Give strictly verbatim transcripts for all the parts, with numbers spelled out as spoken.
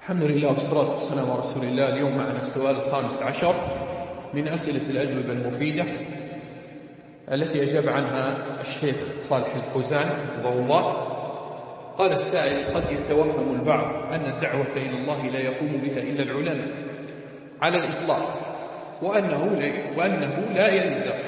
الحمد لله والصلاة والسلام على رسول الله. اليوم معنا السؤال الخامس عشر من أسئلة الأجوبة المفيدة التي أجاب عنها الشيخ صالح الفوزان حفظه الله. قال السائل: قد يتوهم البعض أن الدعوة إلى الله لا يقوم بها إلا العلماء على الإطلاق، وأنه لا, وأنه لا يلزم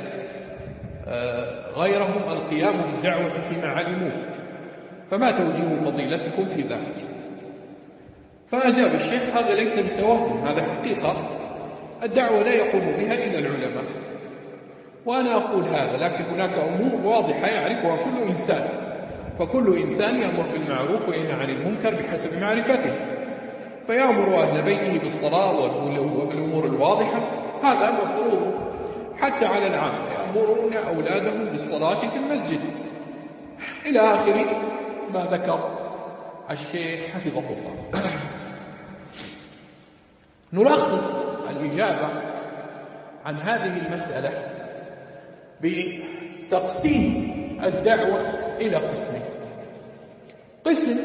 غيرهم القيام بالدعوة فيما علموه، فما توجيه فضيلتكم في ذلك؟ فأجاب الشيخ: هذا ليس بالتوهم، هذا حقيقة، الدعوة لا يقوم بها إلا العلماء. وأنا أقول هذا، لكن هناك أمور واضحة يعرفها كل إنسان، فكل إنسان يأمر بالمعروف وينهى عن المنكر بحسب معرفته، فيأمر أهل بيته بالصلاة وبالأمور الواضحة، هذا مفروض. حتى على العام يأمرون أولادهم بالصلاة في المسجد، إلى آخر ما ذكر الشيخ حفظه الله. نلخص الإجابة عن هذه المسألة بتقسيم الدعوة إلى قسمين. قسم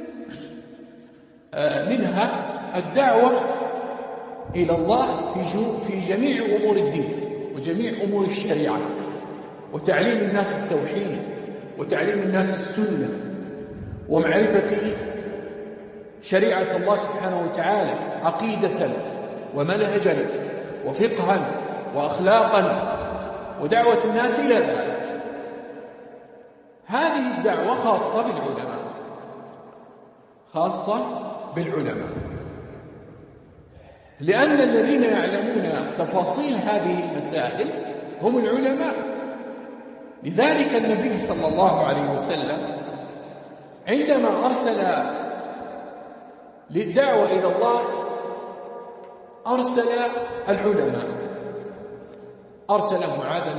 منها الدعوة إلى الله في جميع أمور الدين وجميع أمور الشريعة، وتعليم الناس التوحيد وتعليم الناس السنة ومعرفة شريعة الله سبحانه وتعالى عقيدة ومنهجا وفقها وأخلاقا، ودعوة الناس إلى ذلك. هذه الدعوة خاصة بالعلماء، خاصة بالعلماء، لأن الذين يعلمون تفاصيل هذه المسائل هم العلماء. لذلك النبي صلى الله عليه وسلم عندما أرسل للدعوة إلى الله أرسل العلماء، أرسل معاذ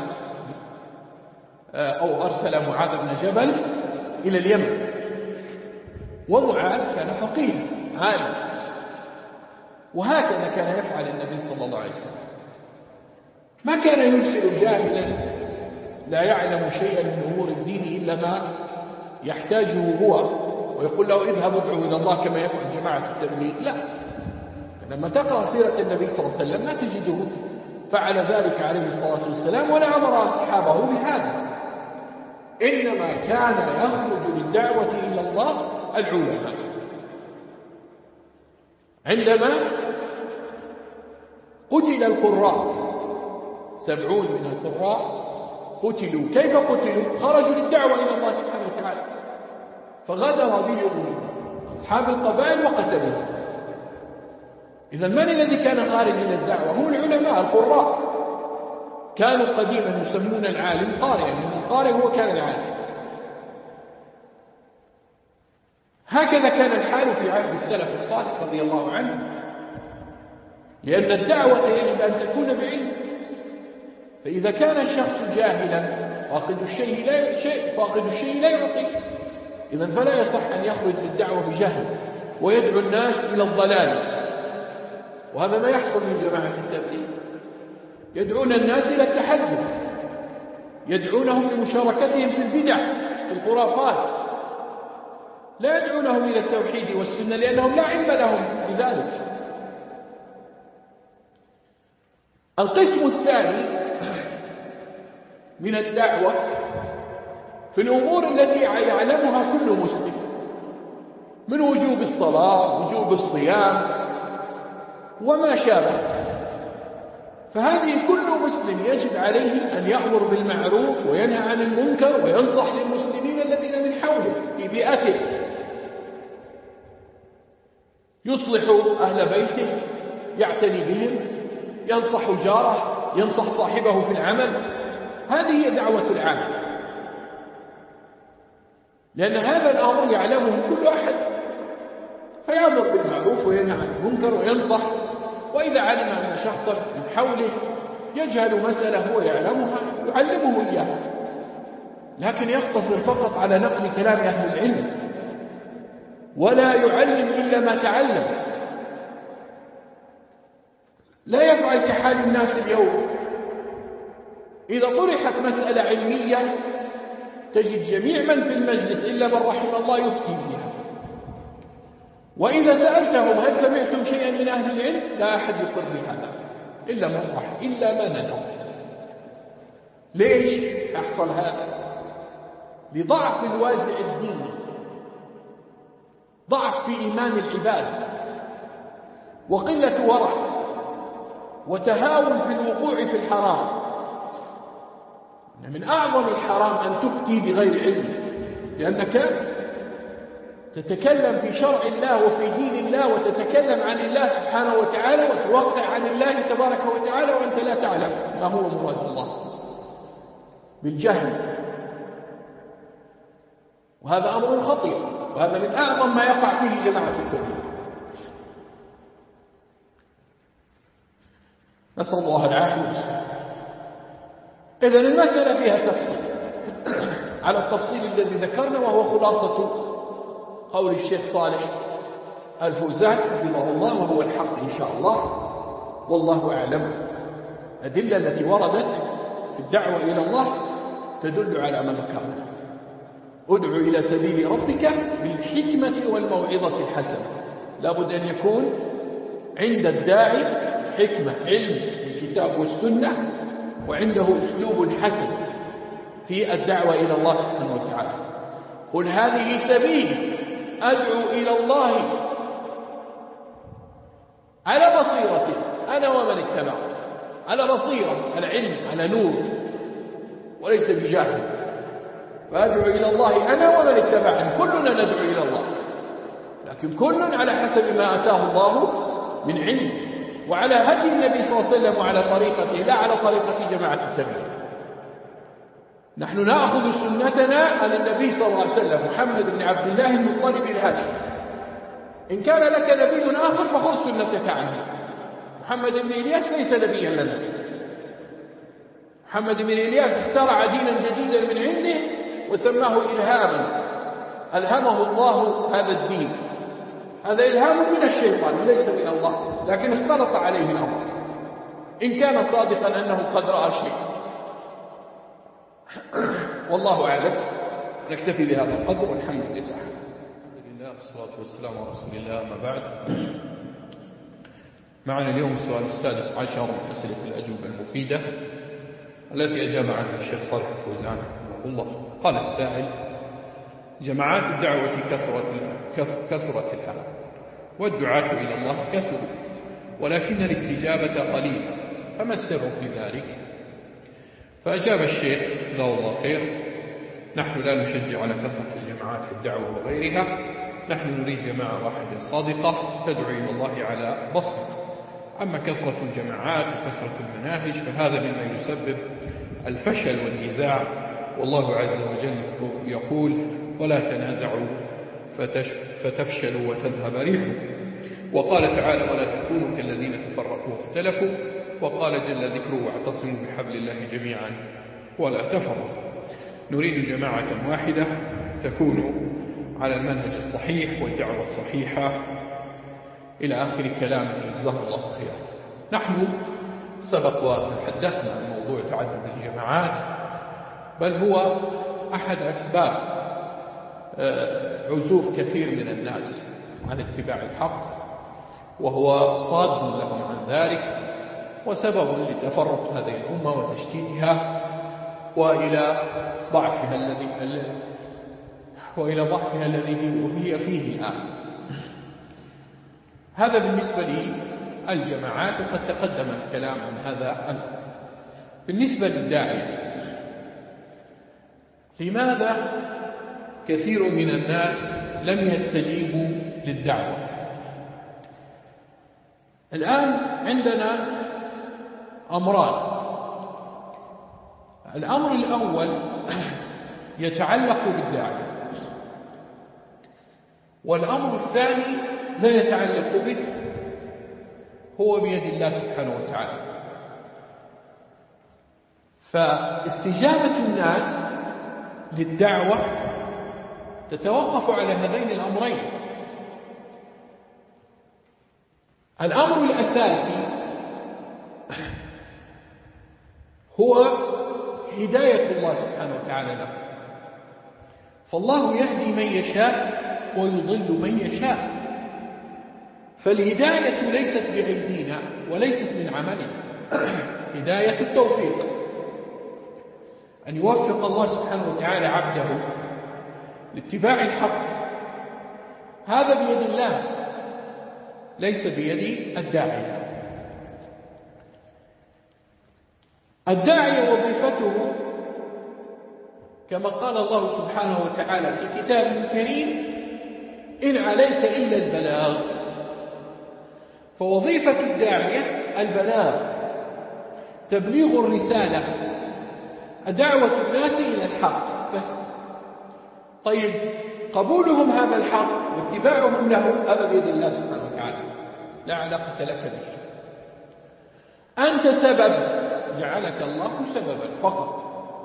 أو أرسل معاذ بن جبل إلى اليمن، ومعاذ كان فقيها عالم، وهكذا كان يفعل النبي صلى الله عليه وسلم. ما كان يرسل جاهلا لا يعلم شيئا من أمور الدين إلا ما يحتاجه هو، ويقول له اذهب ادعو إلى الله كما يفعل جماعة التبليغ. لا، لما تقرأ سيرة النبي صلى الله عليه وسلم ما تجده فعل ذلك عليه الصلاة والسلام ولا أمر أصحابه بهذا، إنما كان يخرج للدعوة إلى الله العلماء. عندما قتل القراء سبعون من القراء قتلوا، كيف قتلوا؟ خرجوا للدعوة إلى الله سبحانه وتعالى، فغدر بهم أصحاب القبائل وقتلوهم. إذا من الذي كان خارج إلى الدعوة؟ هم العلماء القراء. كانوا قديما يسمون العالم قارئا، يعني القارئ هو كان العالم. هكذا كان الحال في عهد السلف الصالح رضي الله عنه، لأن الدعوة يجب أن تكون بعلم. فإذا كان الشخص جاهلا فاقد الشيء لا شيء فاقد الشيء لا يعطي، إذا فلا يصح أن يخرج للدعوة بجهل ويدعو الناس إلى الضلال. وهذا ما يحصل من جماعة التبليغ، يدعون الناس إلى التحزب، يدعونهم لمشاركتهم في البدع في الخرافات، لا يدعونهم إلى التوحيد والسنة لأنهم لا علم لهم بذلك. القسم الثاني من الدعوة في الأمور التي يعلمها كل مسلم، من وجوب الصلاة وجوب الصيام وما شابه، فهذه كل مسلم يجب عليه أن يأمر بالمعروف وينهى عن المنكر وينصح للمسلمين الذين من حوله في بيئته، يصلح أهل بيته، يعتني بهم، ينصح جاره، ينصح صاحبه في العمل. هذه هي دعوة العام، لأن هذا الأمر يعلمه كل أحد، فيأمر بالمعروف وينهى عن المنكر وينصح. وإذا علم أن شخصا من حوله يجهل مسألة هو يعلمها يعلمه إياها، لكن يقتصر فقط على نقل كلام أهل العلم ولا يعلم إلا ما تعلم. لا يفعل كحال الناس اليوم، إذا طرحت مسألة علمية تجد جميع من في المجلس إلا من رحم الله يفتي فيها، وإذا سألتهم هل سمعتم شيئا من أهل العلم لا أحد يقر بهذا إلا من رحم إلا ما ندر. ليش يحصل هذا؟ لضعف الوازع الديني، ضعف في إيمان العباد، وقلة ورع، وتهاون في الوقوع في الحرام. من أعظم الحرام أن تفتي بغير علم، لأنك تتكلم في شرع الله وفي دين الله، وتتكلم عن الله سبحانه وتعالى، وتوقع عن الله تبارك وتعالى وأنت لا تعلم ما هو مراد الله بالجهل. وهذا أمر خطير، وهذا من أعظم ما يقع فيه جماعة التوحيد. نسأل الله العافية والسلامة. إذن المسألة فيها تفصيل على التفصيل الذي ذكرنا، وهو خلاصة قول الشيخ صالح الفوزان حفظه الله، وهو الحق إن شاء الله، والله أعلم. الأدلة التي وردت في الدعوة إلى الله تدل على ما ذكرنا. ادع إلى سبيل ربك بالحكمة والموعظة الحسنة. لابد أن يكون عند الداعي حكمة، علم بالكتاب والسنة، وعنده أسلوب حسن في الدعوة إلى الله سبحانه وتعالى. قل هذه سبيلي أدعو إلى الله على بصيرة أنا ومن اتبع، على بصيرة، على علم، على نور، وليس بجاهل. فأدعو إلى الله أنا ومن اتبعني، كلنا ندعو إلى الله، لكن كل على حسب ما أتاه الله من علم، وعلى هدي النبي صلى الله عليه وسلم، وعلى طريقته، لا على طريقة جماعة التبليغ. نحن نأخذ سنتنا عن النبي صلى الله عليه وسلم، محمد بن عبد الله المطلب الهاشمي. إن كان لك نبي آخر فخذ سنتك عنه. محمد بن إلياس ليس نبيا لنا. محمد بن إلياس اخترع دينا جديدا من عنده وسماه إلهاما، ألهمه الله هذا الدين. هذا إلهام من الشيطان وليس من الله، لكن اختلط عليه الأمر. إن كان صادقا أنه قد رأى شيء، والله أعلم. نكتفي بهذا القدر والحمد لله. الحمد لله والصلاة والسلام على رسول الله. ما بعد، معنا اليوم السؤال السادس عشر من أسئلة الأجوبة المفيدة التي أجاب عنها الشيخ صالح الفوزان رحمه الله. قال السائل: جماعات الدعوة كثرت كثرت الآن، والدعاة إلى الله كثروا، ولكن الاستجابة قليلة، فما السر في ذلك؟ فأجاب الشيخ جزاه الله خير: نحن لا نشجع على كثرة الجماعات في الدعوة وغيرها، نحن نريد جماعة واحدة صادقة تدعو إلى الله على بصر. أما كثرة الجماعات وكثرة المناهج فهذا مما يسبب الفشل والنزاع، والله عز وجل يقول: ولا تنازعوا فتفشلوا وتذهب ريحكم. وقال تعالى: ولا تكونوا كالذين تفرقوا واختلفوا. وقال جل ذكره: واعتصموا بحبل الله جميعا ولا تفرقوا. نريد جماعة واحدة تكون على المنهج الصحيح والدعوة الصحيحة، إلى آخر كلام جزاه الله خيرا. نحن سبق وتحدثنا عن موضوع تعدد الجماعات، بل هو أحد أسباب عزوف كثير من الناس عن اتباع الحق، وهو صاد لهم عن ذلك، وسبب لتفرق هذه الأمة وتشتيتها وإلى ضعفها الذي وإلى ضعفها الذي هي فيه الآن. هذا بالنسبة للجماعات، وقد تقدم الكلام عن هذا الأمر. بالنسبة للداعية، لماذا كثير من الناس لم يستجيبوا للدعوة؟ الآن عندنا أمران. الأمر الأول يتعلق بالداعية، والأمر الثاني لا يتعلق به، هو بيد الله سبحانه وتعالى. فاستجابة الناس للدعوة تتوقف على هذين الأمرين. الأمر الأساسي هو هداية الله سبحانه وتعالى له، فالله يهدي من يشاء ويضل من يشاء. فالهداية ليست بأيدينا وليست من عملنا، هداية التوفيق، أن يوفق الله سبحانه وتعالى عبده لاتباع الحق، هذا بيد الله ليس بيد الداعية. الداعية وظيفته كما قال الله سبحانه وتعالى في كتابه الكريم: إن عليك إلا البلاغ. فوظيفة الداعية البلاغ، تبليغ الرسالة، دعوة الناس إلى الحق بس. طيب قبولهم هذا الحق واتباعهم له هذا بيد الله سبحانه وتعالى، لا علاقة لك به. أنت سبب، جعلك الله سببا فقط.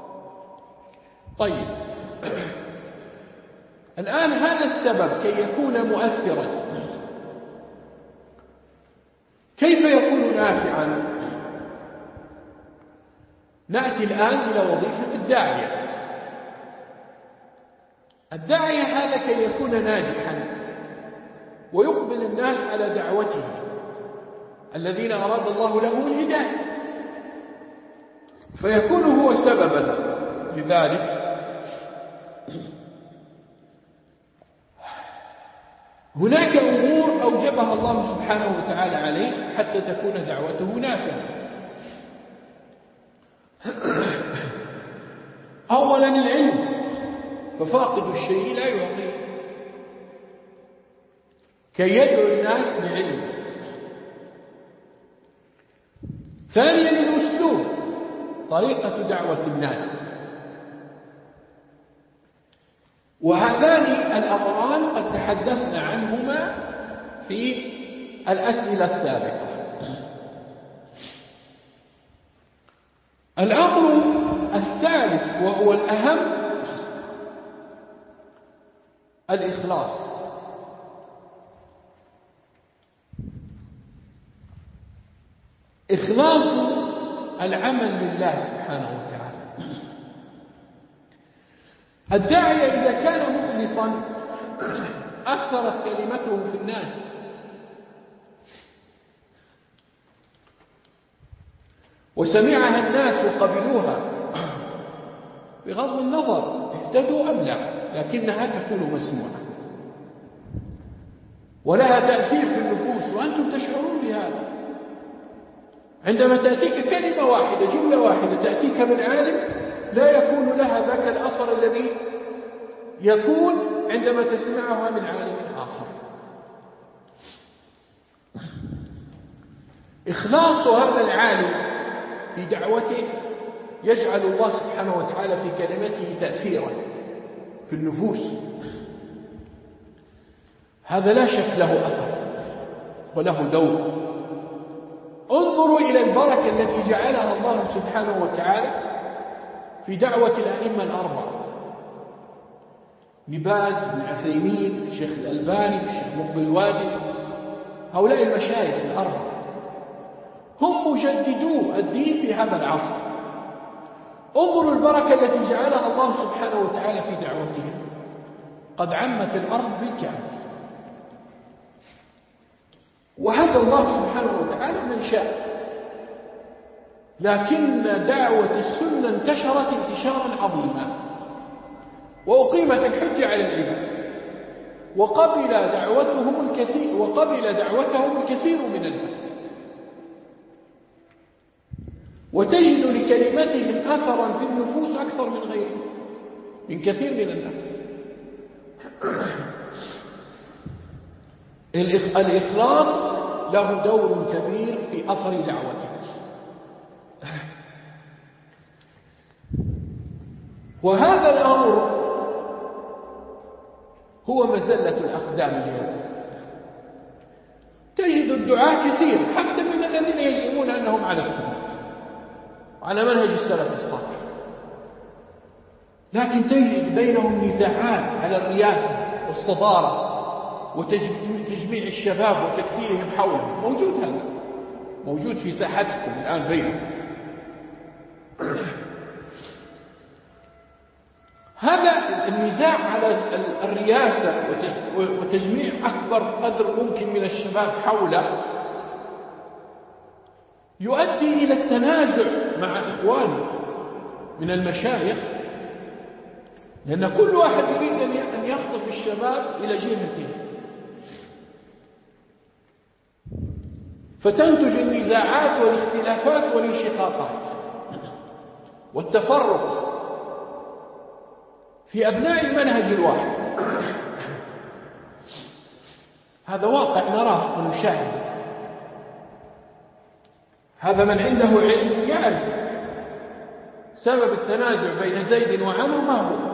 طيب الآن هذا السبب كي يكون مؤثرا كيف يكون نافعا؟ نأتي الآن إلى وظيفة الداعية. الداعية هذا كي يكون ناجحا ويقبل الناس على دعوته الذين أراد الله لهم الهداية، فيكون هو سببا لذلك. هناك أمور أوجبها الله سبحانه وتعالى عليه حتى تكون دعوته نافعة. أولا العلم، ففاقد الشيء لا يعطيه، كي يدعو الناس بعلم. ثانيا الأسلوب، طريقة دعوة الناس. وهذان الأمران قد تحدثنا عنهما في الأسئلة السابقة. الأمر الثالث وهو الأهم الإخلاص. إخلاص العمل لله سبحانه وتعالى. الداعية إذا كان مخلصا أثرت كلمته في الناس، وسمعها الناس وقبلوها بغض النظر اهتدوا أم لا، لكنها تكون مسموعة ولها تأثير في النفوس، وأنتم تشعرون بهذا. عندما تأتيك كلمة واحدة، جملة واحدة تأتيك من عالم، لا يكون لها ذاك الأثر الذي يكون عندما تسمعها من عالم آخر. إخلاص هذا العالم في دعوته يجعل الله سبحانه وتعالى في كلمته تأثيرا في النفوس، هذا لا شك له أثر وله دور. انظروا إلى البركة التي جعلها الله سبحانه وتعالى في دعوة الأئمة الأربعة، ابن باز، ابن عثيمين، الشيخ الألباني، الشيخ مقبل وادي، هؤلاء المشايخ الأربعة هم مجددو الدين في هذا العصر. انظروا البركة التي جعلها الله سبحانه وتعالى في دعوتهم، قد عمت الأرض بالكامل. وهذا الله سبحانه وتعالى من شاء، لكن دعوة السنة انتشرت انتشارا عظيما، وأقيمت الحجة على العباد، وقبل دعوتهم الكثير وقبل دعوتهم الكثير من الناس، وتجد لكلمتهم أثرا في النفوس أكثر من غيرهم، من كثير من الناس. الإخلاص له دور كبير في أثر دعوته. وهذا الأمر هو مزلة الأقدام اليوم. تجد الدعاة كثير حتى من الذين يزعمون أنهم على السنة وعلى منهج السلف الصالح، لكن تجد بينهم نزاعات على الرياسة والصدارة وتجميع الشباب وتكتيلهم حولهم. موجود هذا، موجود في ساحتكم الآن بينهم. هذا النزاع على الرئاسة وتجميع أكبر قدر ممكن من الشباب حوله يؤدي إلى التنازع مع إخوانه من المشايخ، لأن كل واحد يريد أن يخطف الشباب إلى جهته، فتنتج النزاعات والاختلافات والانشقاقات والتفرق في أبناء المنهج الواحد. هذا واقع نراه ونشاهده. هذا من عنده علم يعرف سبب التنازع بين زيد وعمرو ما هو،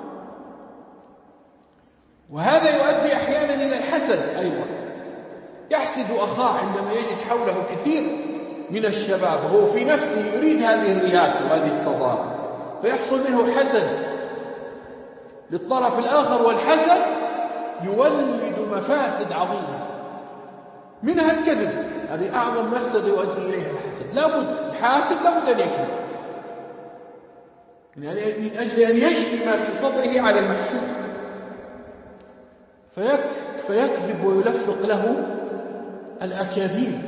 وهذا يؤدي أحيانا إلى الحسد أيضا. يحسد أخاه عندما يجد حوله كثير من الشباب وهو في نفسه يريد هذه الرئاسة وهذه الصدارة، فيحصل منه حسد للطرف الآخر، والحسد يولد مفاسد عظيمة منها الكذب. هذه أعظم مفسدة يؤدي إليها الحسد. لابد الحاسد لابد أن يكذب، يعني من أجل أن يشفي ما في صدره على المحسود، فيكذب ويلفق له الأكاذيب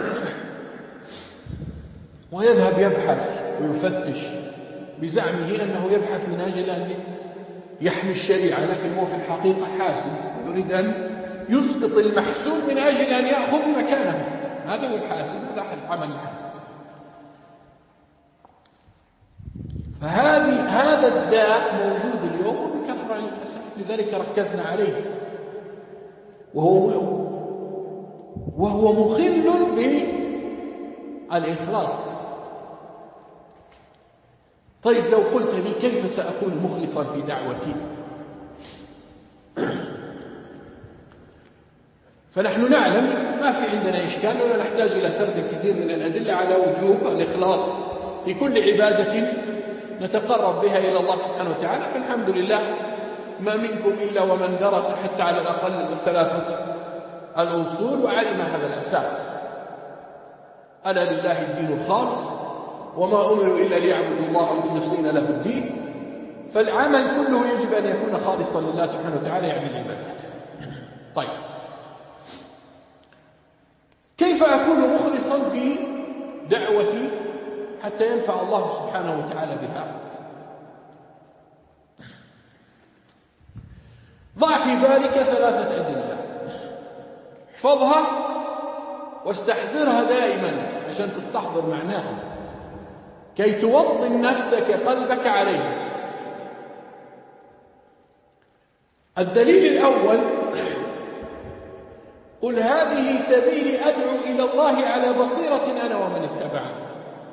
ويذهب يبحث ويفتش بزعمه أنه يبحث من أجل أن يحمي الشريعة، لكن هو في الحقيقة حاسد يريد أن يسقط المحسود من أجل أن يأخذ مكانه. هذا هو الحاسد، هذا عمل الحاسد. فهذه هذا الداء موجود اليوم بكثرة للأسف، لذلك ركزنا عليه، وهو وهو مخل بالإخلاص. طيب لو قلت لي كيف سأكون مخلصا في دعوتي؟ فنحن نعلم ما في عندنا إشكال ولا نحتاج إلى سرد الكثير من الأدلة على وجوب الإخلاص في كل عبادة نتقرب بها إلى الله سبحانه وتعالى. فالحمد لله ما منكم إلا ومن درس حتى على الأقل ثلاثة الأصول وعلم هذا الأساس: ألا لله الدين الخالص وما أمروا إلا ليعبدوا الله مخلصين له الدين. فالعمل كله يجب أن يكون خالصا لله سبحانه وتعالى، يعني العبادات. طيب كيف أكون مخلصا في دعوتي حتى ينفع الله سبحانه وتعالى بها؟ ضع في بالك ثلاثة أدلة، احفظها واستحضرها دائما عشان تستحضر معناها كي توطن نفسك قلبك عليها. الدليل الأول: قل هذه سبيلي أدعو إلى الله على بصيرة أنا ومن اتبعني.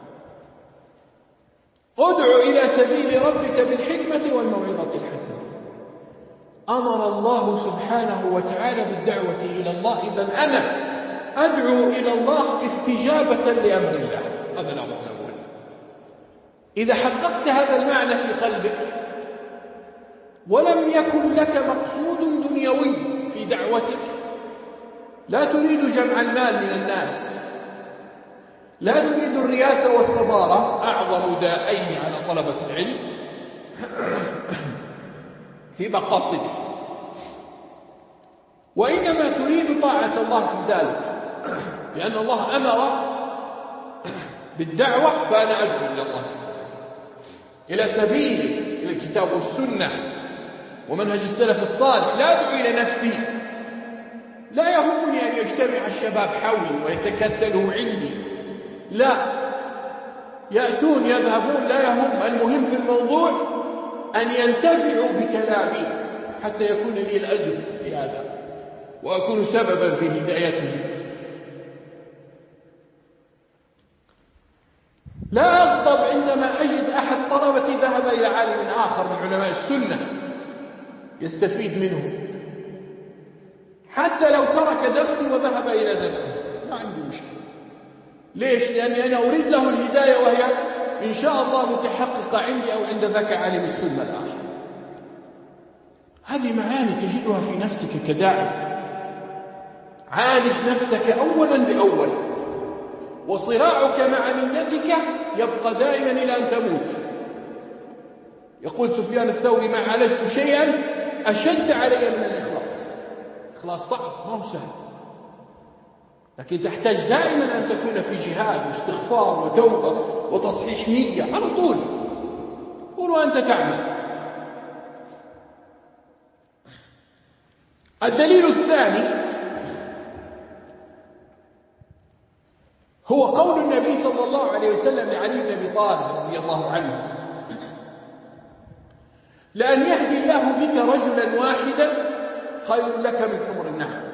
ادعو إلى سبيل ربك بالحكمة والموعظة الحسنة. أمر الله سبحانه وتعالى بالدعوة إلى الله، إذن أنا أدعو إلى الله استجابة لأمر الله. هذا الأمر الأول. إذا حققت هذا المعنى في قلبك ولم يكن لك مقصود دنيوي في دعوتك، لا تريد جمع المال من الناس، لا تريد الرياسة والصدارة، أعظم داءين على طلبة العلم في مقاصده، وإنما تريد طاعة الله في ذلك، لأن الله أمر بالدعوة، فأنا أدعو إلى الله سبحانه إلى سبيل إلى الكتاب والسنة ومنهج السلف الصالح. لا أدعو إلى نفسي، لا يهمني أن يجتمع الشباب حولي ويتكتلوا عندي، لا، يأتون يذهبون لا يهم. المهم في الموضوع أن ينتفعوا بكلامي حتى يكون لي الأجر في هذا وأكون سببا في هدايتهم. لا أغضب عندما أجد أحد طلبتي ذهب إلى عالم آخر من علماء السنة يستفيد منه، حتى لو ترك درسي وذهب إلى درسي ما عندي مشكلة. ليش؟ لأني أنا أريد له الهداية، وهي إن شاء الله متحققة عندي أو عند ذاك عالم السنة الآخر. هذه معاني تجدها في نفسك كداعي. عالج نفسك أولا بأول، وصراعك مع نيتك يبقى دائما إلى أن تموت. يقول سفيان الثوري: ما عالجت شيئا أشد علي من الإخلاص. إخلاص صعب، ما هو سهل، لكن تحتاج دائما أن تكون في جهاد واستغفار وتوبة وتصحيح نية على طول. قل وأنت تعمل. الدليل الثاني هو قول النبي صلى الله عليه وسلم لعلي بن أبي طالب رضي الله عنه: لأن يهدي الله بك رجلا واحدا خير لك من حمر النعم.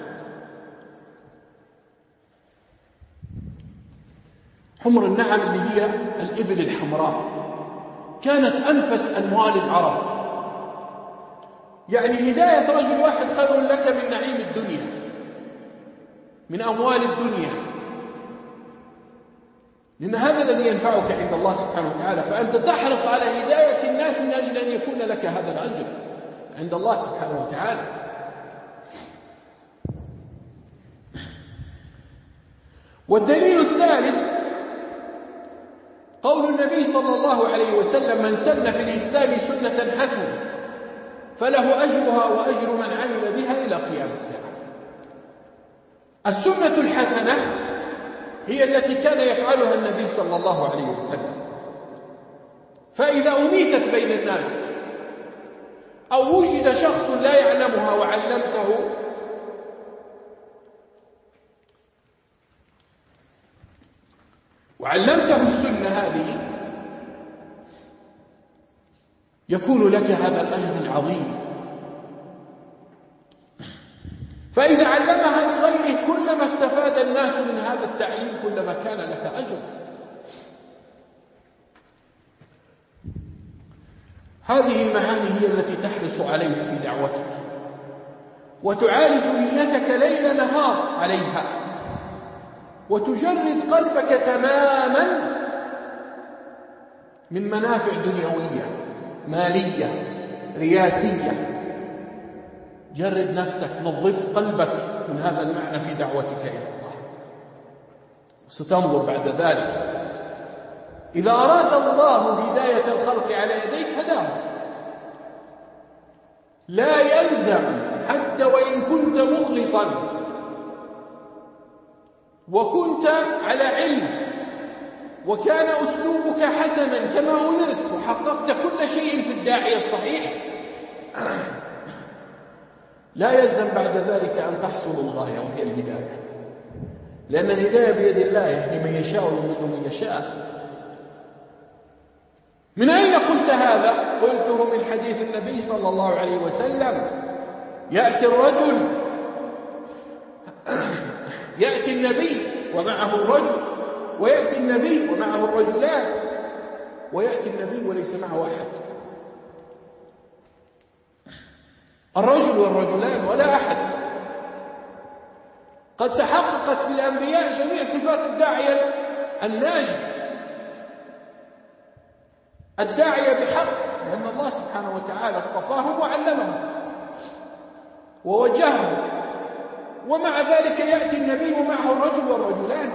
حمر النعم اللي هي الإبل الحمراء، كانت أنفس أموال العرب. يعني هداية رجل واحد خير لك من نعيم الدنيا، من أموال الدنيا، لأن هذا الذي ينفعك عند الله سبحانه وتعالى. فأنت تحرص على هداية الناس من أجل أن يكون لك هذا الأجر عند الله سبحانه وتعالى. والدليل الثالث قول النبي صلى الله عليه وسلم: من سن في الإسلام سنة حسنة فله أجرها وأجر من عمل بها إلى قيام الساعة. السنة الحسنة هي التي كان يفعلها النبي صلى الله عليه وسلم. فإذا أميتت بين الناس أو وجد شخص لا يعلمها وعلمته وعلمته السنة هذه، يكون لك هذا الأجر العظيم. فإذا علمها لغيره كلما استفاد الناس من هذا التعليم كلما كان لك أجر. هذه المعاني هي التي تحرص عليها في دعوتك وتعالج نيتك ليل نهار عليها، وتجرد قلبك تماما من منافع دنيوية مالية رياسية. جرد نفسك، نظف قلبك من هذا المعنى في دعوتك إلى الله. ستنظر بعد ذلك إذا أراد الله هداية الخلق على يديك هداهم. لا يلزم حتى وإن كنت مخلصا وكنت على علم وكان أسلوبك حسنا كما أمرت وحققت كل شيء في الداعية الصحيح، لا يلزم بعد ذلك أن تحصل الغاية وهي الهداية، لأن الهداية بيد الله، يهدي من يشاء ويضل من يشاء. من أين قلت هذا؟ قلته من حديث النبي صلى الله عليه وسلم: يأتي الرجل يأتي النبي ومعه الرجل، ويأتي النبي ومعه الرجلان، ويأتي النبي وليس معه أحد. الرجل والرجلان ولا أحد. قد تحققت في الأنبياء جميع صفات الداعية الناجي، الداعية بحق، لأن الله سبحانه وتعالى اصطفاهم وعلمهم ووجههم، ومع ذلك يأتي النبي ومعه الرجل والرجلان.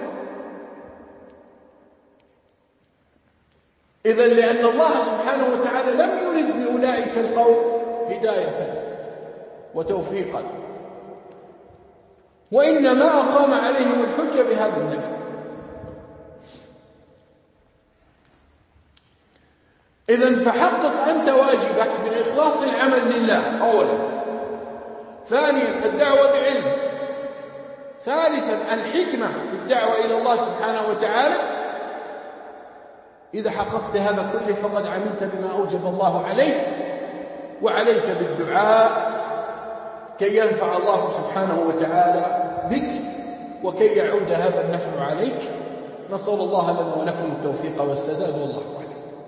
إذن لأن الله سبحانه وتعالى لم يرد بأولئك القوم هداية وتوفيقا، وإنما أقام عليهم الحجة بهذا النبي. إذن فحقق أنت واجبك من إخلاص العمل لله أولا، ثانيا الدعوة بعلم، ثالثا الحكمة في الدعوة إلى الله سبحانه وتعالى. إذا حققت هذا كله فقد عملت بما أوجب الله عليك، وعليك بالدعاء كي ينفع الله سبحانه وتعالى بك وكي يعود هذا النفع عليك. نسأل الله لنا ولكم التوفيق والسداد، والله أعلم.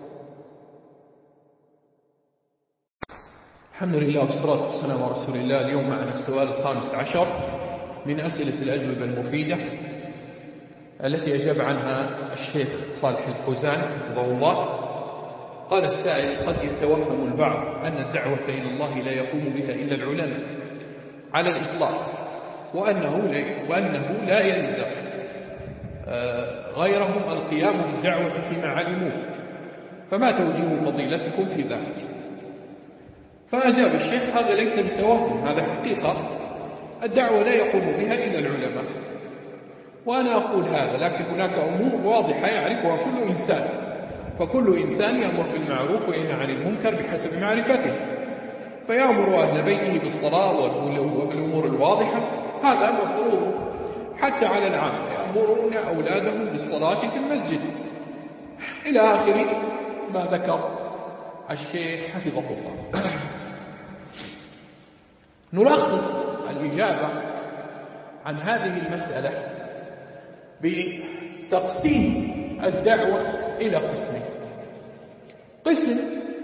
الحمد لله والصلاة والسلام على رسول الله. اليوم معنا السؤال الخامس عشر من أسئلة الأجوبة المفيدة التي أجاب عنها الشيخ صالح الفوزان حفظه الله. قال السائل: قد يتوهم البعض أن الدعوة إلى الله لا يقوم بها إلا العلماء على الإطلاق، وأنه لا, وأنه لا يلزم غيرهم القيام بالدعوة فيما علموه، فما توجيه فضيلتكم في ذلك؟ فأجاب الشيخ: هذا ليس بالتوهم، هذا حقيقة الدعوة لا يقوم بها إلا العلماء. وأنا أقول هذا، لكن هناك أمور واضحة يعرفها كل إنسان، فكل إنسان يأمر بالمعروف وينهى عن المنكر بحسب معرفته، فيأمر أهل بيته بالصلاة وبالأمور الواضحة، هذا مفروض. حتى على العامة يأمرون أولادهم بالصلاة في المسجد، إلى آخر ما ذكر الشيخ حفظه الله. نلخص الإجابة عن هذه المسألة بتقسيم الدعوة إلى قسمين. قسم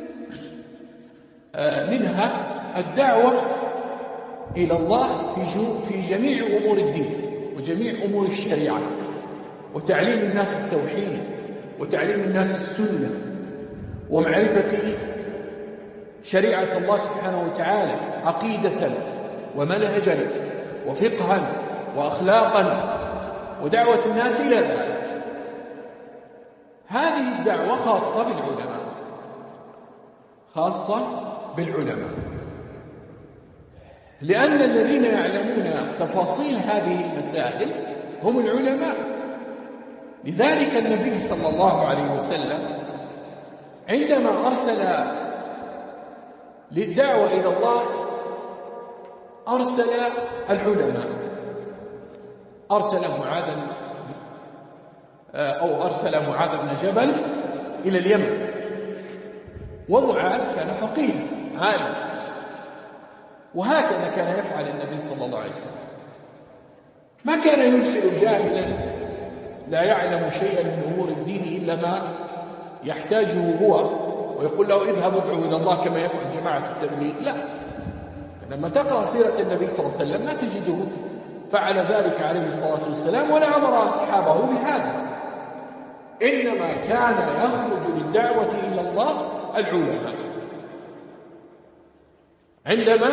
منها الدعوة إلى الله في جميع أمور الدين وجميع أمور الشريعة، وتعليم الناس التوحيد وتعليم الناس السنة ومعرفة شريعة الله سبحانه وتعالى عقيدة ومنهجا وفقها وأخلاقا، ودعوة الناس إلى ذلك. هذه الدعوة خاصة بالعلماء، خاصة بالعلماء، لأن الذين يعلمون تفاصيل هذه المسائل هم العلماء. لذلك النبي صلى الله عليه وسلم عندما أرسل للدعوة إلى الله أرسل العلماء، أرسل معاذ أو أرسل معاذ بن جبل إلى اليمن، ومعاذ كان فقيه عالم، وهكذا كان يفعل النبي صلى الله عليه وسلم. ما كان يرسل جاهلا لا يعلم شيئا من أمور الدين إلا ما يحتاجه هو، ويقول له اذهب ادعو إلى الله كما يفعل جماعة التبليغ. لا، لما تقرأ سيرة النبي صلى الله عليه وسلم ما تجده فعل ذلك عليه الصلاة والسلام ولا أمر أصحابه بهذا، إنما كان يخرج للدعوة إلى الله العلماء. عندما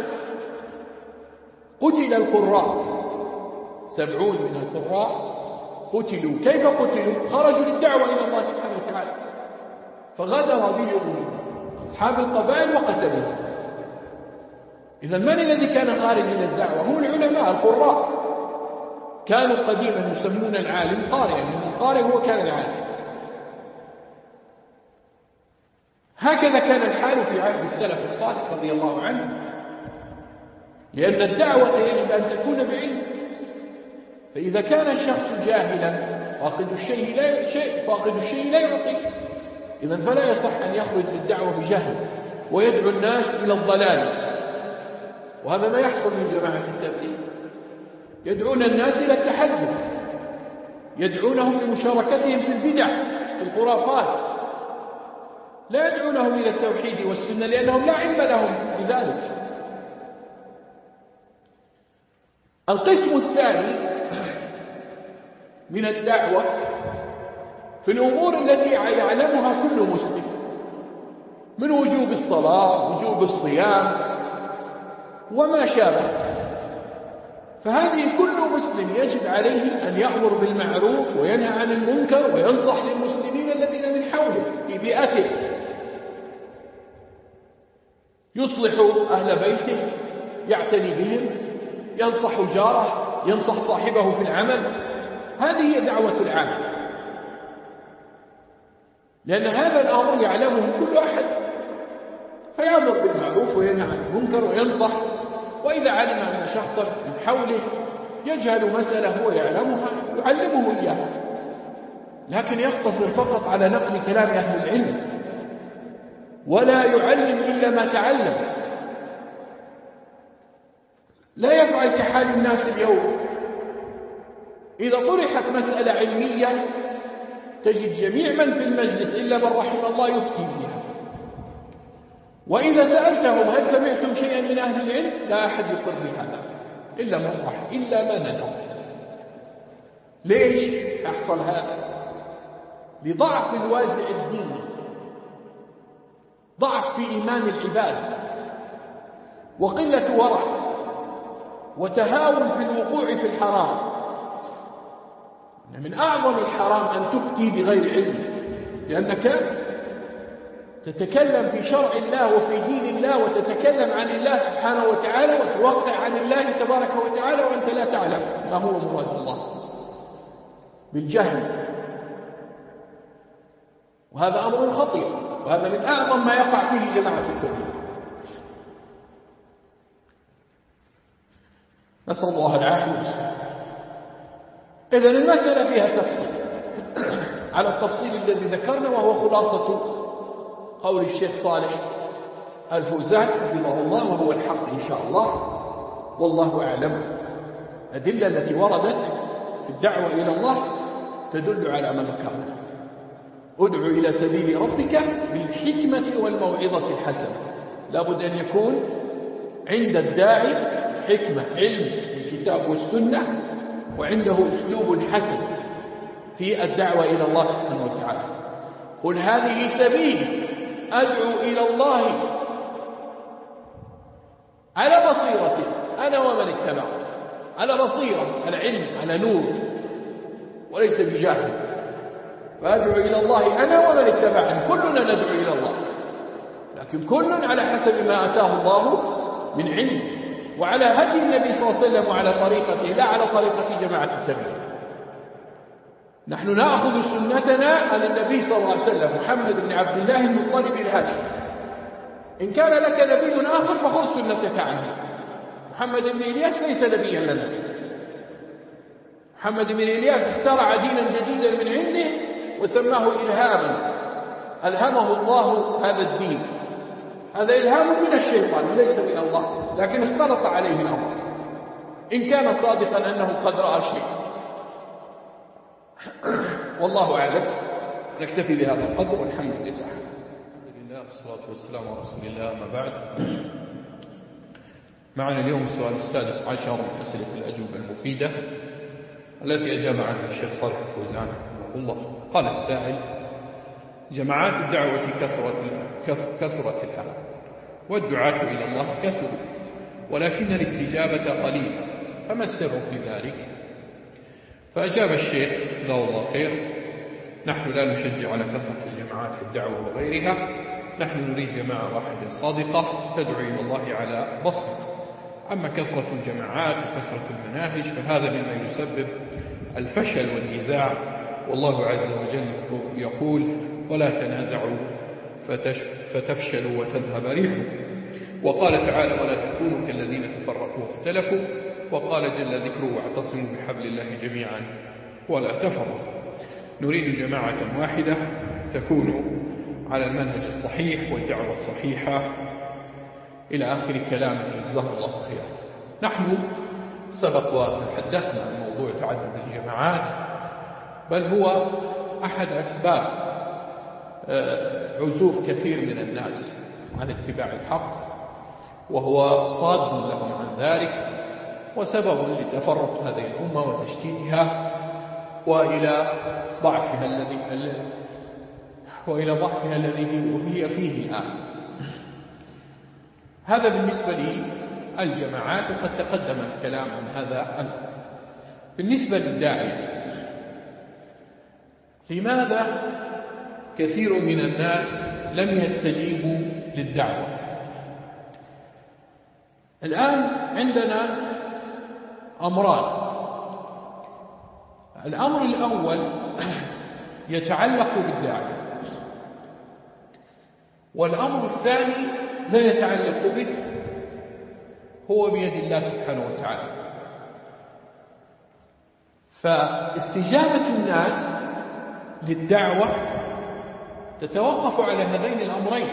قتل القراء سبعون من القراء قتلوا، كيف قتلوا؟ خرجوا للدعوة إلى الله سبحانه وتعالى، فغدر بهم أصحاب القبائل وقتلوا. إذا من الذي كان خارج إلى الدعوة؟ هم العلماء القراء. كانوا قديما يسمون العالم قارئا، يعني القارئ هو كان العالم. هكذا كان الحال في عهد السلف الصالح رضي الله عنه، لأن الدعوة يجب أن تكون بعلم. فإذا كان الشخص جاهلا فاقد الشيء لا شيء فاقد الشيء لا يعطي، إذا فلا يصح أن يخرج للدعوة بجهل ويدعو الناس إلى الضلال. وهذا ما يحصل من جماعة التبليغ، يدعون الناس إلى التحدث، يدعونهم لمشاركتهم في البدع في الخرافات، لا يدعونهم إلى التوحيد والسنة لأنهم لا علم لهم بذلك. القسم الثاني من الدعوة في الأمور التي يعلمها كل مسلم، من وجوب الصلاة، وجوب الصيام وما شابه، فهذه كل مسلم يجب عليه أن يأمر بالمعروف وينهى عن المنكر وينصح للمسلمين الذين من حوله في بيئته، يصلح أهل بيته، يعتني بهم، ينصح جاره، ينصح صاحبه في العمل. هذه هي دعوة العام، لأن هذا الأمر يعلمه كل أحد، فيأمر بالمعروف وينهى عن المنكر وينصح. وإذا علم أن شخصا من حوله يجهل مسألة هو يعلمها يعلمه إياها، لكن يقتصر فقط على نقل كلام أهل العلم ولا يعلم إلا ما تعلم. لا يفعل كحال الناس اليوم، إذا طرحت مسألة علمية تجد جميع من في المجلس إلا من رحم الله يفتي فيها، وإذا سألتهم هل سمعتم شيئا من أهل العلم لا أحد يقر بهذا إلا من رحم، إلا ما ندر. ليش يحصل هذا؟ لضعف الوازع الديني، ضعف في إيمان العباد، وقلة ورع، وتهاون في الوقوع في الحرام. من أعظم الحرام أن تفتي بغير علم، لأنك تتكلم في شرع الله وفي دين الله وتتكلم عن الله سبحانه وتعالى وتوقع عن الله تبارك وتعالى وأنت لا تعلم ما هو مراد الله بالجهل. وهذا أمر خطير، وهذا من أعظم ما يقع فيه جماعة التوحيد. نسأل الله العافية والسلامة. إذن المسألة فيها تفصيل على التفصيل الذي ذكرنا، وهو خلاصة قول الشيخ صالح الفوزان حفظه الله، وهو الحق إن شاء الله، والله أعلم. الأدلة التي وردت في الدعوة إلى الله تدل على ما ذكرنا. ادعو إلى سبيل ربك بالحكمة والموعظة الحسنة. لا بد أن يكون عند الداعي حكمة، علم بالكتاب والسنة، وعنده أسلوب حسن في الدعوة إلى الله سبحانه وتعالى. قل هذه سبيلي أدعو إلى الله على بصيرة أنا ومن اتبع، على بصيرة، على علم، على نور، وليس بجاهل. فأدعو إلى الله أنا ومن اتبعني، كلنا ندعو إلى الله، لكن كل على حسب ما أتاه الله من علم، وعلى هدي النبي صلى الله عليه وسلم وعلى طريقته، لا على طريقة جماعة التبليغ. نحن نأخذ سنتنا عن النبي صلى الله عليه وسلم محمد بن عبد الله المطلب الهاشمي. إن كان لك نبي آخر فخذ سنتك عنه. محمد بن إلياس ليس نبيا لنا. محمد بن إلياس اخترع دينا جديدا من عنده وسماه إلهاما، ألهمه الله هذا الدين. هذا إلهام من الشيطان ليس من الله، لكن اختلط عليه الأمر. إن كان صادقا أنه قد رأى شيء، والله أعلم. نكتفي بهذا القدر والحمد لله. الحمد لله والصلاة والسلام على رسول الله. ما بعد، معنا اليوم السؤال السادس عشر من أسئلة الأجوبة المفيدة التي أجاب عنها الشيخ صالح الفوزان رحمه الله. قال السائل: جماعات الدعوة كثرت كثرت الآن، والدعاة إلى الله كثروا، ولكن الاستجابة قليلة، فما السر في ذلك؟ فأجاب الشيخ جزاه الله خير: نحن لا نشجع على كثرة الجماعات في الدعوة وغيرها، نحن نريد جماعة واحدة صادقة تدعو إلى الله على بصيرة. أما كثرة الجماعات وكثرة المناهج فهذا مما يسبب الفشل والنزاع، والله عز وجل يقول: ولا تنازعوا فتفشلوا وتذهب ريحكم. وقال تعالى: ولا تكونوا كالذين تفرقوا واختلفوا. وقال جل ذكره: واعتصموا بحبل الله جميعا ولا تفرقوا. نريد جماعة واحدة تكون على المنهج الصحيح والدعوة الصحيحة، إلى آخر كلامه جزاه الله خيرا. نحن سبق وتحدثنا عن موضوع تعدد الجماعات، بل هو أحد أسباب عزوف كثير من الناس عن اتباع الحق، وهو صاد لهم عن ذلك، وسبب لتفرق هذه الأمة وتشتيتها وإلى ضعفها الذي وإلى ضعفها الذي هي فيه الآن. هذا بالنسبة للجماعات، وقد تقدم الكلام عن هذا الأمر. بالنسبة للداعية، لماذا كثير من الناس لم يستجيبوا للدعوة؟ الآن عندنا أمران. الأمر الأول يتعلق بالداعية، والأمر الثاني لا يتعلق به، هو بيد الله سبحانه وتعالى. فاستجابة الناس للدعوة تتوقف على هذين الأمرين.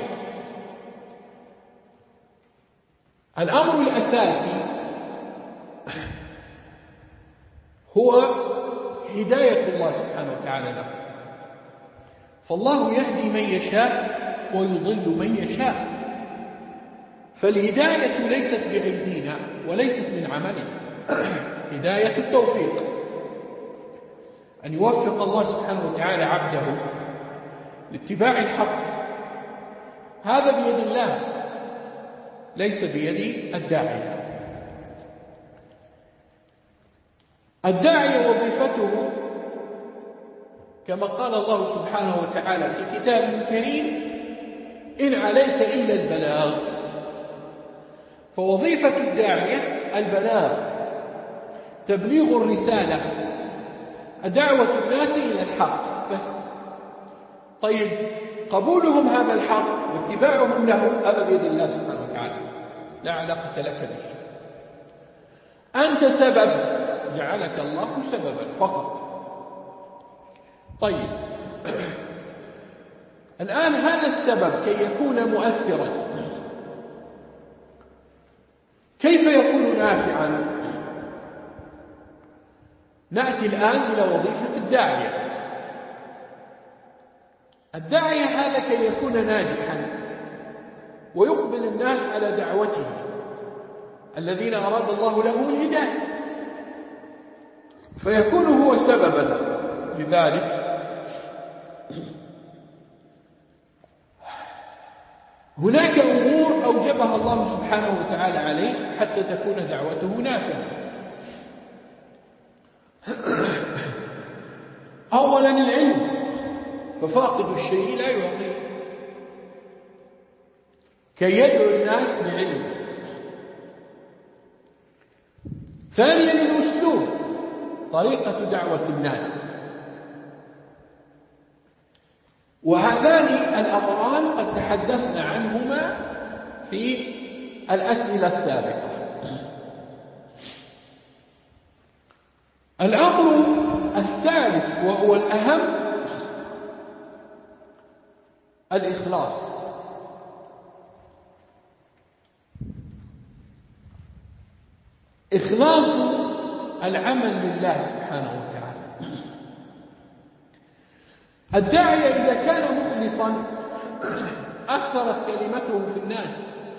الأمر الأساسي هو هداية الله سبحانه وتعالى له، فالله يهدي من يشاء ويضل من يشاء. فالهداية ليست بأيدينا وليست من عملنا، هداية التوفيق، أن يوفق الله سبحانه وتعالى عبده لاتباع الحق، هذا بيد الله ليس بيد الداعية. الداعية وظيفته كما قال الله سبحانه وتعالى في كتابه الكريم: إن عليك إلا البلاغ. فوظيفة الداعية البلاغ، تبليغ الرسالة، دعوة الناس إلى الحق بس. طيب قبولهم هذا الحق واتباعهم له هذا بيد الله سبحانه وتعالى، لا علاقة لك به. أنت سبب، جعلك الله سببا فقط. طيب الآن هذا السبب كي يكون مؤثرا كيف يكون نافعا؟ نأتي الآن إلى وظيفة الداعية. الداعية هذا كي يكون ناجحا ويقبل الناس على دعوته الذين أراد الله لهم الهداية، فيكون هو سببا لذلك. هناك أمور أوجبها الله سبحانه وتعالى عليه حتى تكون دعوته نافعة. أولا العلم، ففاقد الشيء لا يعطيه، كي يدعو الناس بعلم. ثانيا الأسلوب، طريقة دعوة الناس. وهذان الأمران قد تحدثنا عنهما في الأسئلة السابقة. الأمر الثالث وهو الأهم الإخلاص. إخلاص العمل لله سبحانه وتعالى. الداعية إذا كان مخلصا أثرت كلمته في الناس،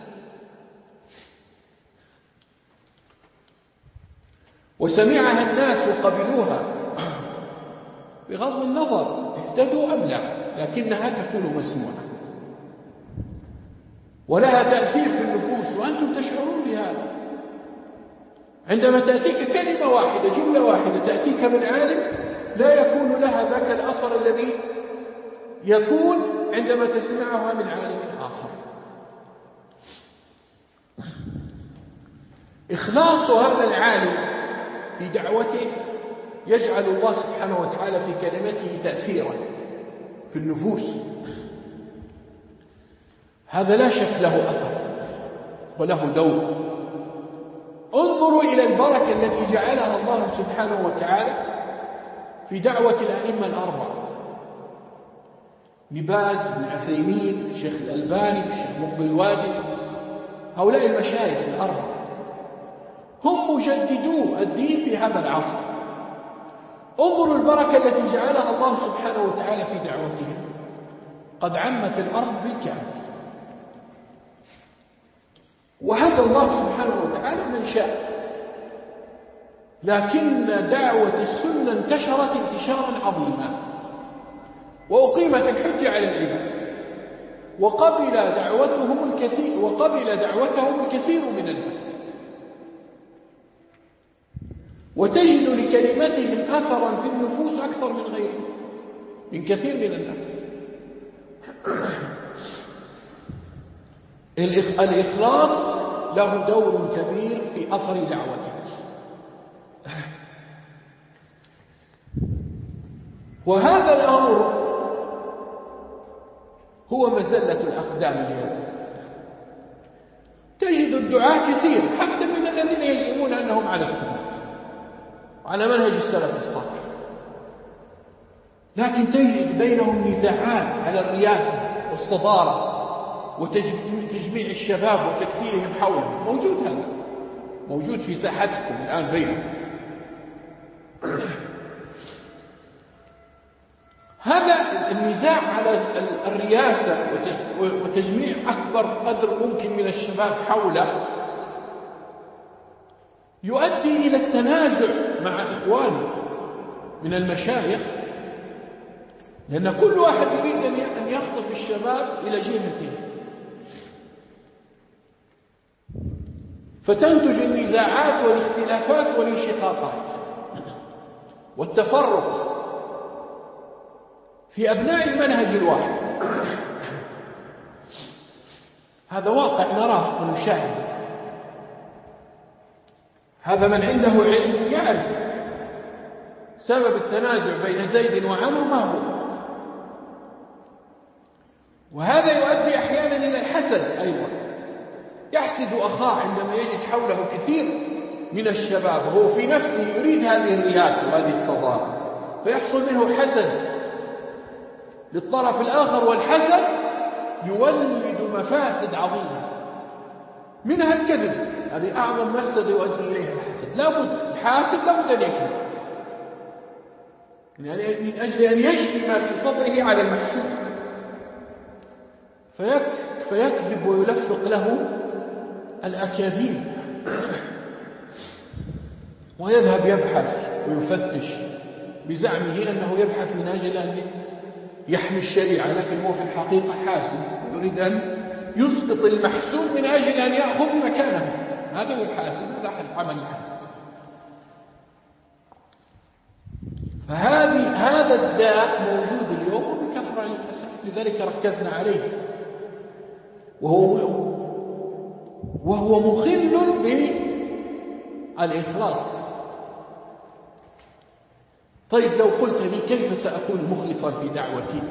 وسمعها الناس وقبلوها بغض النظر اهتدوا أم لا، لكنها تكون مسموعة ولها تأثير في النفوس، وأنتم تشعرون بهذا. عندما تأتيك كلمة واحدة، جملة واحدة تأتيك من عالم، لا يكون لها ذاك الأثر الذي يكون عندما تسمعها من عالم آخر. إخلاص هذا العالم في دعوته يجعل الله سبحانه وتعالى في كلمته تأثيرا في النفوس، هذا لا شك له أثر وله دور. انظروا إلى البركة التي جعلها الله سبحانه وتعالى في دعوة الأئمة الأربعة، ابن باز، ابن عثيمين، الشيخ الألباني، الشيخ مقبل الوادي، هؤلاء المشايخ الأربعة هم مجددو الدين في هذا العصر. انظروا البركة التي جعلها الله سبحانه وتعالى في دعوتهم، قد عمت الأرض بالكامل. وهدى الله سبحانه وتعالى من شاء، لكن دعوة السنة انتشرت انتشارا عظيما، وأقيمت الحجة على العباد، وقبل دعوتهم الكثير وقبل دعوتهم الكثير من الناس، وتجد لكلمتهم أثرا في النفوس أكثر من غيرهم، من كثير من الناس. الإخلاص له دور كبير في أثر دعوته. وهذا الأمر هو مزلة الأقدام اليوم. تجد الدعاة كثير حتى من الذين يزعمون أنهم على السنة على منهج السلف الصالح، لكن تجد بينهم نزاعات على الرياسة والصدارة وتجميع الشباب وتكتيرهم حولهم. موجود هذا، موجود في ساحتكم الآن بينهم. هذا النزاع على الرياسة وتجميع أكبر قدر ممكن من الشباب حوله يؤدي إلى التنازع مع إخوانه من المشايخ، لأن كل واحد يريد أن يخطف الشباب إلى جهته، فتنتج النزاعات والاختلافات والانشقاقات والتفرق في أبناء المنهج الواحد. هذا واقع نراه ونشاهده. هذا من عنده علم يعرف سبب التنازع بين زيد وعمرو ما هو، وهذا يؤدي أحيانا إلى الحسد أيضا. يحسد أخاه عندما يجد حوله كثير من الشباب وهو في نفسه يريد هذه الرياسة وهذه الصدارة، فيحصل منه حسد للطرف الآخر، والحسد يولد مفاسد عظيمة منها الكذب. هذه أعظم مفسدة يؤدي إليها الحسد. لابد الحاسد لابد أن يكذب، يعني من أجل أن يشفي ما في صدره على المحسود، فيكذب ويلفق له الأكاذيب، ويذهب يبحث ويفتش بزعمه أنه يبحث من أجل أن يحمي الشريعة، لكن هو في الحقيقة حاسد يريد أن يسقط المحسود من أجل أن يأخذ مكانه. هذا هو الحاسد، هذا عمل الحاسد. فهذه هذا الداء موجود اليوم بكثرة للأسف، لذلك ركزنا عليه، وهو وهو مخل بالإخلاص. طيب لو قلت لي كيف سأكون مخلصا في دعوتي؟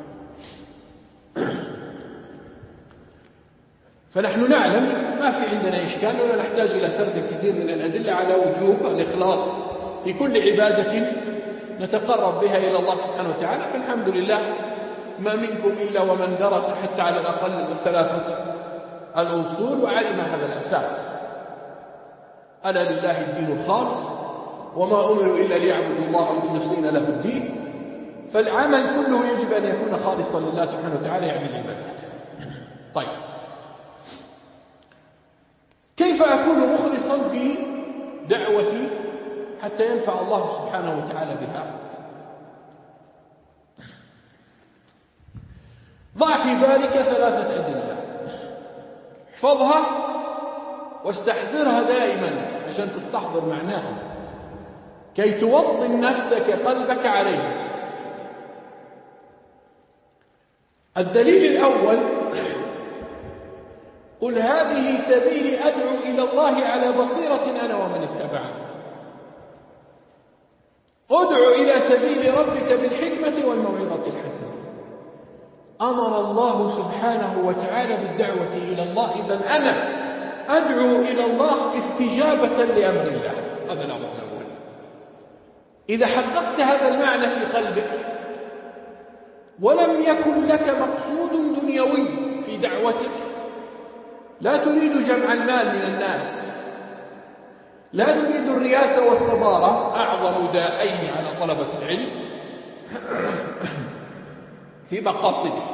فنحن نعلم ما في عندنا إشكال ولا نحتاج إلى سرد كثير من الأدلة على وجوب الإخلاص في كل عبادة نتقرب بها إلى الله سبحانه وتعالى. فالحمد لله ما منكم إلا ومن درس حتى على الأقل ثلاثة الأصول وعلم هذا الأساس: ألا لله الدين الخالص وما أمروا إلا ليعبدوا الله مخلصين له الدين. فالعمل كله يجب أن يكون خالصا لله سبحانه وتعالى، يعني العبادات. طيب كيف أكون مخلصا في دعوتي حتى ينفع الله سبحانه وتعالى بها؟ ضع في بالك ثلاثة أدلة، احفظها واستحضرها دائما عشان تستحضر معناها كي توطن نفسك قلبك عليه. الدليل الأول: قل هذه سبيلي أدعو إلى الله على بصيرة أنا ومن اتبعني. ادعو إلى سبيل ربك بالحكمة والموعظة الحسنة. أمر الله سبحانه وتعالى بالدعوة إلى الله، إذن أنا أدعو إلى الله استجابة لأمر الله. هذا الأمر الأول. إذا حققت هذا المعنى في قلبك ولم يكن لك مقصود دنيوي في دعوتك، لا تريد جمع المال من الناس، لا تريد الرياسة والصدارة، أعظم داءين على طلبة العلم في مقاصده،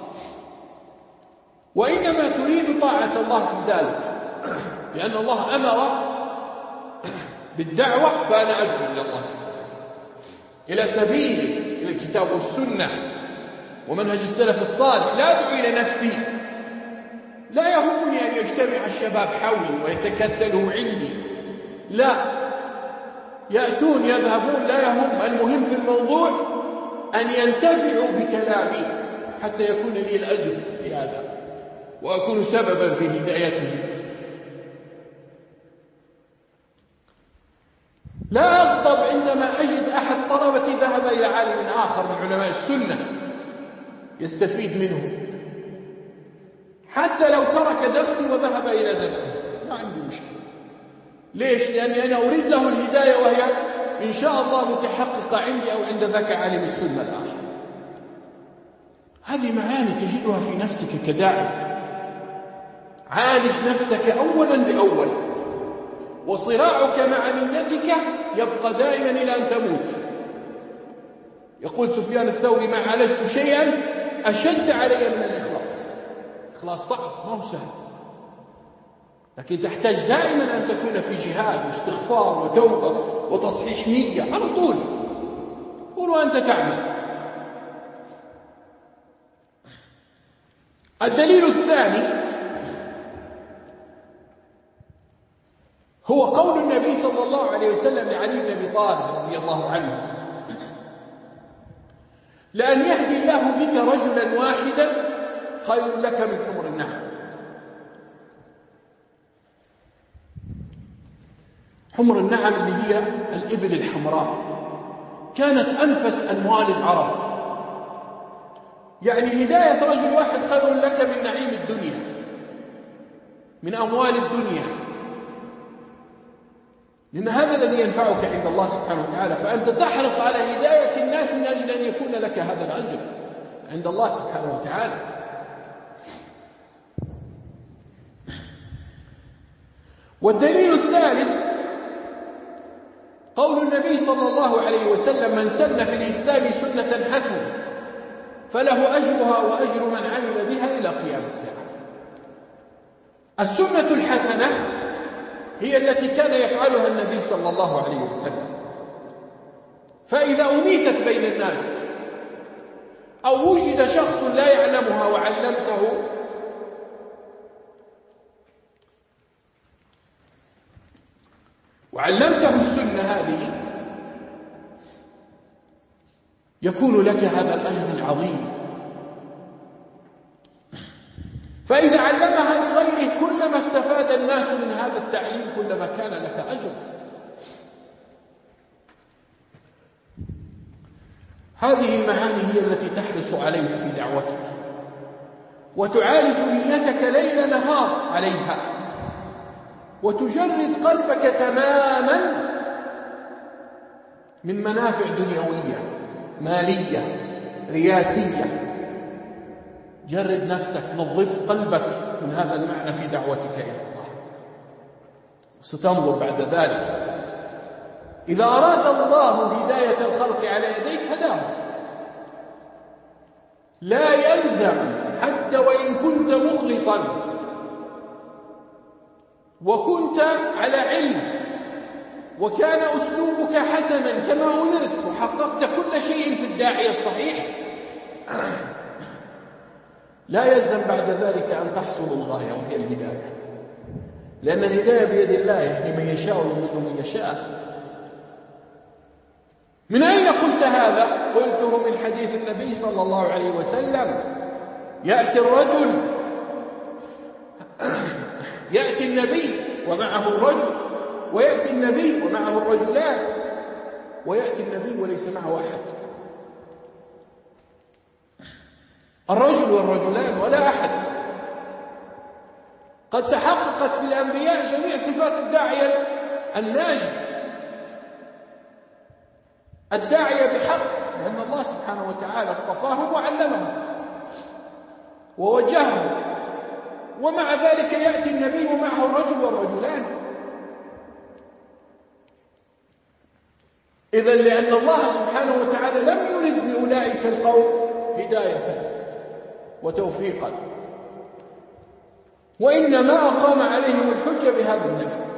وإنما تريد طاعة الله في ذلك، لأن الله أمر بالدعوة، فأنا أدعو إلى الله سبحانه إلى سبيل إلى الكتاب والسنة ومنهج السلف الصالح. لا أدعو إلى نفسي، لا يهمني أن يجتمع الشباب حولي ويتكتلوا عندي، لا، يأتون يذهبون لا يهم. المهم في الموضوع أن ينتفعوا بكلامي حتى يكون لي الأجر في هذا وأكون سببا في هدايتهم. لا أغضب عندما أجد أحد طلبتي ذهب إلى عالم آخر من علماء السنة يستفيد منه، حتى لو ترك درسي وذهب إلى درسي ما عندي مشكلة. ليش؟ لأني أنا أريد له الهداية، وهي إن شاء الله متحققة عندي أو عند ذاك عالم السنة الآخر. هذه معاني تجدها في نفسك كداعي. عالج نفسك أولا بأول، وصراعك مع نيتك يبقى دائما إلى أن تموت. يقول سفيان الثوري: ما عالجت شيئا أشد علي من الإخلاص. إخلاص صعب، ما هو سهل، لكن تحتاج دائما أن تكون في جهاد واستغفار وتوبة وتصحيح نية على طول، قل وأنت تعمل. الدليل الثاني هو قول النبي صلى الله عليه وسلم لعلي بن أبي طالب رضي الله عنه: لأن يهدي الله بك رجلا واحدا خير لك من حمر النعم. حمر النعم اللي هي الإبل الحمراء كانت أنفس أموال العرب. يعني هداية رجل واحد خير لك من نعيم الدنيا، من أموال الدنيا، لأن هذا الذي ينفعك عند الله سبحانه وتعالى. فأنت تحرص على هداية الناس من أجل أن يكون لك هذا الأجر عند الله سبحانه وتعالى. والدليل الثالث قول النبي صلى الله عليه وسلم: من سن في الإسلام سنة حسنة فله أجرها وأجر من عمل بها إلى قيام الساعة. السنة الحسنة هي التي كان يفعلها النبي صلى الله عليه وسلم، فإذا أميتت بين الناس أو وجد شخص لا يعلمها وعلمته وعلمته السنة هذه يكون لك هذا الأجر العظيم. فإذا علمها لغيره كلما استفاد الناس من هذا التعليم كلما كان لك أجر. هذه المعاني هي التي تحرص عليها في دعوتك وتعالج نيتك ليل نهار عليها، وتجرد قلبك تماما من منافع دنيوية مالية رياسية. جرد نفسك، نظف قلبك من هذا المعنى في دعوتك إلى الله. ستنظر بعد ذلك إذا أراد الله هداية الخلق على يديك هداهم. لا يلزم حتى وإن كنت مخلصا وكنت على علم وكان أسلوبك حسنا كما أمرت وحققت كل شيء في الداعية الصحيح، لا يلزم بعد ذلك أن تحصل الغاية وهي الهداية، لأن الهداية بيد الله، يهدي من يشاء ويضل من يشاء. من أين قلت هذا؟ قلته من حديث النبي صلى الله عليه وسلم: يأتي الرجل يأتي النبي ومعه الرجل، ويأتي النبي ومعه الرجلان، ويأتي النبي وليس معه أحد. الرجل والرجلان ولا أحد. قد تحققت في الأنبياء جميع صفات الداعية الناجي، الداعية بحق، لأن الله سبحانه وتعالى اصطفاهم وعلمهم ووجههم، ومع ذلك يأتي النبي ومعه الرجل والرجلان. إذن لأن الله سبحانه وتعالى لم يرد بأولئك القوم هداية وتوفيقا، وإنما أقام عليهم الحجة بهذا النبي.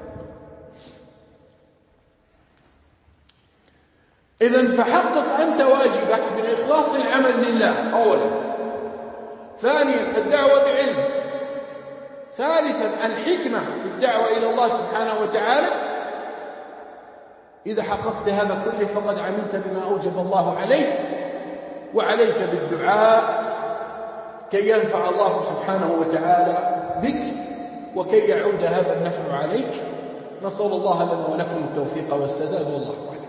إذن فحقق أنت واجبك من إخلاص العمل لله أولا، ثانيا الدعوة بعلم، ثالثا الحكمة في الدعوة إلى الله سبحانه وتعالى. إذا حققت هذا كله فقد عملت بما أوجب الله عليك، وعليك بالدعاء كي ينفع الله سبحانه وتعالى بك وكي يعود هذا النفع عليك. نسأل الله لنا ولكم التوفيق والسداد، والله أعلم.